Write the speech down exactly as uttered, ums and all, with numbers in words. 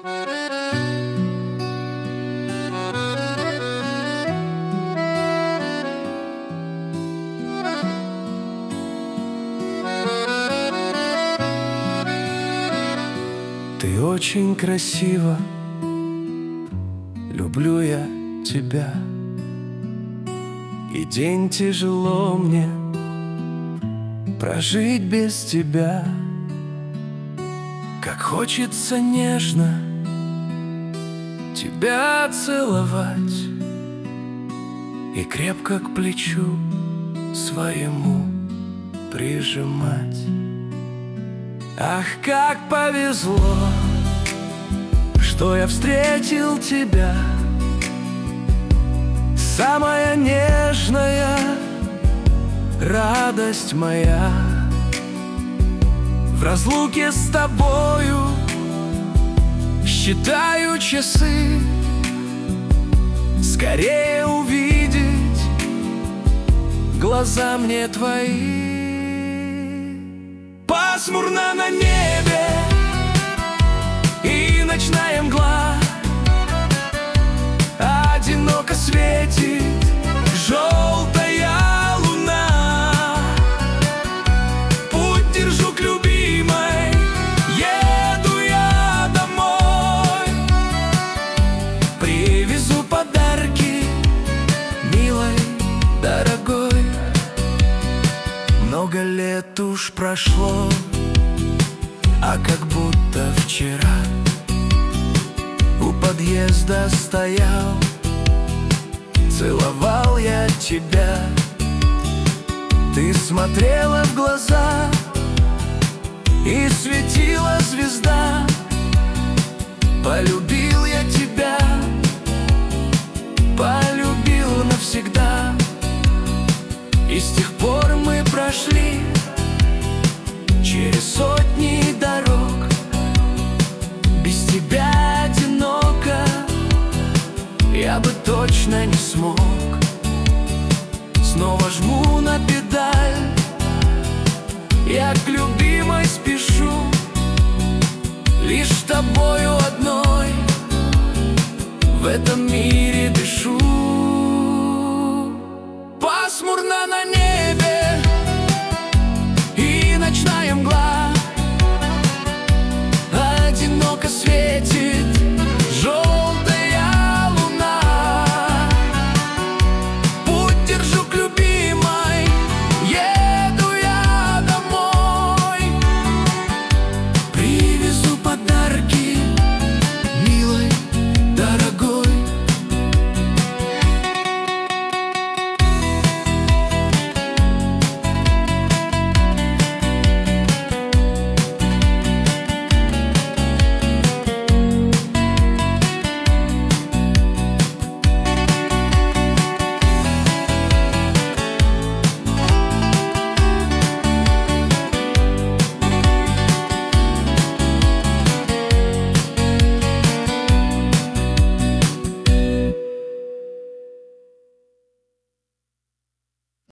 Ты очень красива, люблю я тебя. И день тяжело мне прожить без тебя. Как хочется нежно тебя целовать и крепко к плечу своему прижимать. Ах, как повезло, что я встретил тебя, самая нежная радость моя. В разлуке с тобою считаю часы, скорее увидеть глаза мне твои. Пасмурно на небе и ночная мгла, одиноко светит желтая луна. Путь держу к любимой, еду я домой. Привезу подарки, милой, дорогой. Много лет уж прошло, а как будто вчера у подъезда стоял, целовал я тебя. Ты смотрела в глаза, и светила звезда. Полюбил я тебя, полюбил навсегда. И с тех пор мы прошли через сотни дорог. Без тебя одиноко я бы точно не смог. Снова жму на педаль, я к любимой спешу. Лишь тобою одной в этом мире дышу.